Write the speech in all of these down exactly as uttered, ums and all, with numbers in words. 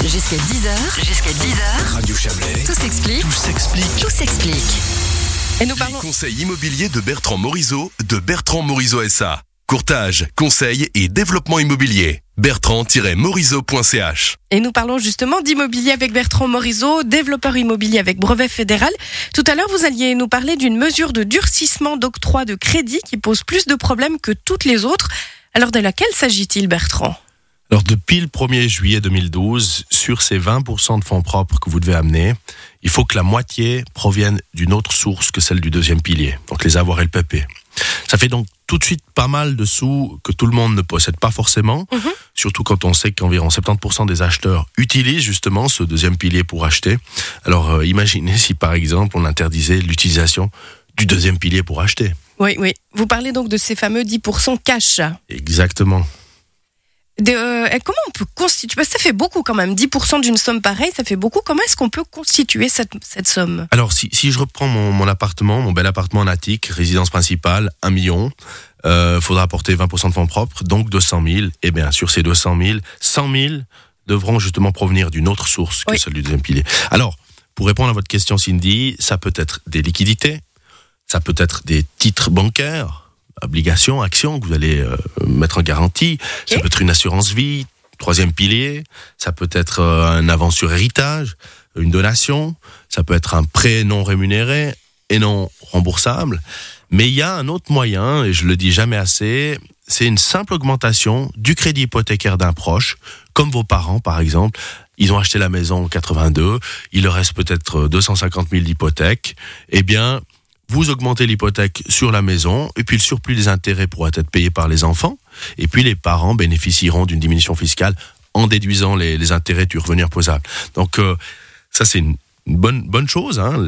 Jusqu'à dix heures. Jusqu'à dix heures. Radio Chablais. Tout s'explique. Tout s'explique. Tout s'explique. Et nous parlons... Les conseils immobiliers de Bertrand Morisot de Bertrand Morisot S A. Courtage, conseil et développement immobilier. bertrand tiret morisot point c h. Et nous parlons justement d'immobilier avec Bertrand Morisot, développeur immobilier avec brevet fédéral. Tout à l'heure, vous alliez nous parler d'une mesure de durcissement d'octroi de crédit qui pose plus de problèmes que toutes les autres. Alors de laquelle s'agit-il, Bertrand ? Alors depuis le premier juillet deux mille douze, sur ces vingt pour cent de fonds propres que vous devez amener, il faut que la moitié provienne d'une autre source que celle du deuxième pilier, donc les avoirs L P P. Ça fait donc tout de suite pas mal de sous que tout le monde ne possède pas forcément, mmh. surtout quand on sait qu'environ soixante-dix pour cent des acheteurs utilisent justement ce deuxième pilier pour acheter. Alors euh, imaginez si par exemple on interdisait l'utilisation du deuxième pilier pour acheter. Oui, oui. Vous parlez donc de ces fameux dix pour cent cash. Exactement. De, euh, comment on peut constituer, parce que ça fait beaucoup quand même, dix pour cent d'une somme pareille, ça fait beaucoup. Comment est-ce qu'on peut constituer cette, cette somme ? Alors si, si je reprends mon, mon appartement, mon bel appartement en attique, résidence principale, un million, il euh, faudra apporter vingt pour cent de fonds propres, donc deux cent mille. Et bien sur ces deux cent mille, cent mille devront justement provenir d'une autre source que oui. celle du deuxième pilier. Alors, pour répondre à votre question Cindy, ça peut être des liquidités, ça peut être des titres bancaires, obligations, actions que vous allez euh, mettre en garantie. Okay. Ça peut être une assurance vie, troisième pilier. Ça peut être euh, un avance sur héritage, une donation. Ça peut être un prêt non rémunéré et non remboursable. Mais il y a un autre moyen, et je le dis jamais assez, c'est une simple augmentation du crédit hypothécaire d'un proche, comme vos parents par exemple. Ils ont acheté la maison en quatre-vingt-deux, il leur reste peut-être deux cent cinquante mille d'hypothèque. Eh bien, vous augmentez l'hypothèque sur la maison et puis le surplus des intérêts pourra être payé par les enfants et puis les parents bénéficieront d'une diminution fiscale en déduisant les, les intérêts du revenu imposable. Donc euh, ça c'est une, une bonne bonne chose, hein,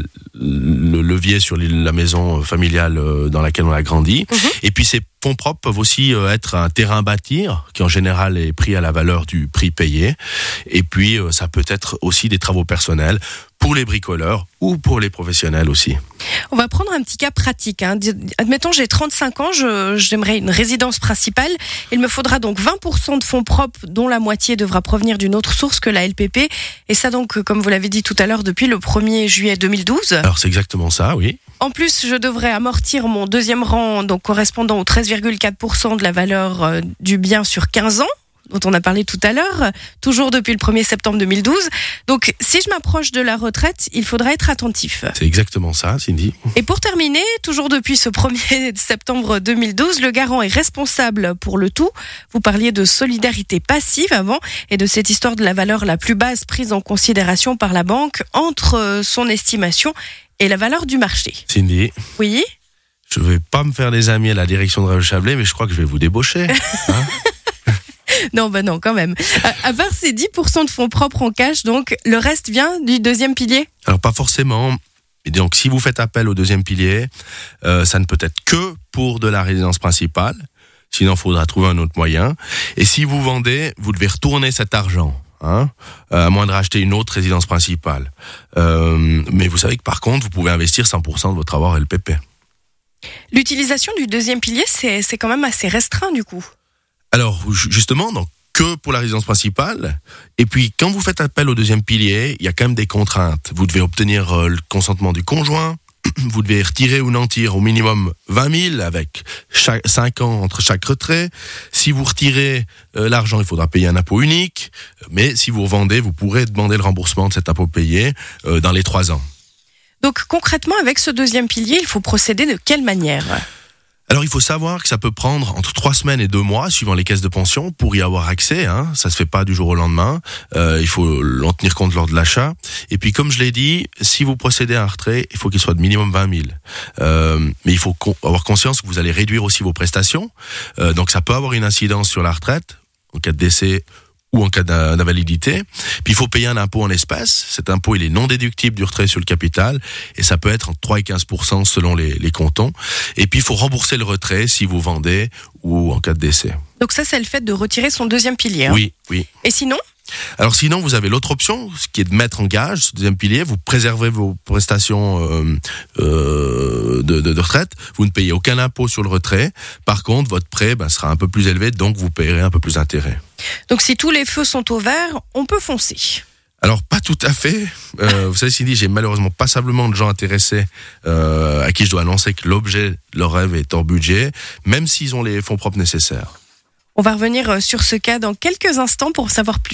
le levier sur la maison familiale dans laquelle on a grandi. Mmh. Et puis ces fonds propres peuvent aussi être un terrain à bâtir qui en général est pris à la valeur du prix payé. Et puis ça peut être aussi des travaux personnels pour les bricoleurs ou pour les professionnels aussi. On va prendre un petit cas pratique. Hein. Admettons, j'ai trente-cinq ans, je, j'aimerais une résidence principale. Il me faudra donc vingt pour cent de fonds propres, dont la moitié devra provenir d'une autre source que la L P P. Et ça donc, comme vous l'avez dit tout à l'heure, depuis le premier juillet deux mille douze. Alors c'est exactement ça, oui. En plus, je devrais amortir mon deuxième rang, donc correspondant au treize virgule quatre pour cent de la valeur euh, du bien sur quinze ans. Dont on a parlé tout à l'heure, toujours depuis le premier septembre deux mille douze. Donc, si je m'approche de la retraite, il faudra être attentif. C'est exactement ça, Cindy. Et pour terminer, toujours depuis ce premier septembre deux mille douze, le garant est responsable pour le tout. Vous parliez de solidarité passive avant et de cette histoire de la valeur la plus basse prise en considération par la banque entre son estimation et la valeur du marché. Cindy. Oui ? Je ne vais pas me faire des amis à la direction de Radio Chablais, mais je crois que je vais vous débaucher. Hein. Non, bah non, quand même. À, à part ces dix pour cent de fonds propres en cash, donc, le reste vient du deuxième pilier ? Alors, pas forcément. Et donc, si vous faites appel au deuxième pilier, euh, ça ne peut être que pour de la résidence principale. Sinon, il faudra trouver un autre moyen. Et si vous vendez, vous devez retourner cet argent. Hein, à moins de racheter une autre résidence principale. Euh, mais vous savez que par contre, vous pouvez investir cent pour cent de votre avoir L P P. L'utilisation du deuxième pilier, c'est, c'est quand même assez restreint du coup. Alors, justement, donc, que pour la résidence principale. Et puis, quand vous faites appel au deuxième pilier, il y a quand même des contraintes. Vous devez obtenir euh, le consentement du conjoint. Vous devez retirer ou nantir au minimum vingt mille avec chaque, cinq ans entre chaque retrait. Si vous retirez euh, l'argent, il faudra payer un impôt unique. Mais si vous revendez, vous pourrez demander le remboursement de cet impôt payé euh, dans les trois ans. Donc, concrètement, avec ce deuxième pilier, il faut procéder de quelle manière ? Alors, il faut savoir que ça peut prendre entre trois semaines et deux mois, suivant les caisses de pension, pour y avoir accès. Hein. Ça se fait pas du jour au lendemain. Euh, il faut en tenir compte lors de l'achat. Et puis, comme je l'ai dit, si vous procédez à un retrait, il faut qu'il soit de minimum vingt mille. Euh, mais il faut con- avoir conscience que vous allez réduire aussi vos prestations. Euh, donc, ça peut avoir une incidence sur la retraite, en cas de décès ou en cas d'invalidité. Puis il faut payer un impôt en espèces. Cet impôt, il est non déductible du retrait sur le capital et ça peut être entre trois et quinze pour cent selon les, les cantons. Et puis il faut rembourser le retrait si vous vendez ou en cas de décès. Donc ça, c'est le fait de retirer son deuxième pilier. Hein. Oui, oui. Et sinon ? Alors sinon, vous avez l'autre option, ce qui est de mettre en gage, ce deuxième pilier, vous préservez vos prestations euh, euh, de, de, de retraite, vous ne payez aucun impôt sur le retrait. Par contre, votre prêt ben, sera un peu plus élevé, donc vous payerez un peu plus d'intérêt. Donc si tous les feux sont au vert, on peut foncer. Alors pas tout à fait. Euh, vous savez, Cindy, j'ai malheureusement passablement de gens intéressés euh, à qui je dois annoncer que l'objet de leur rêve est hors budget, même s'ils ont les fonds propres nécessaires. On va revenir sur ce cas dans quelques instants pour savoir plus.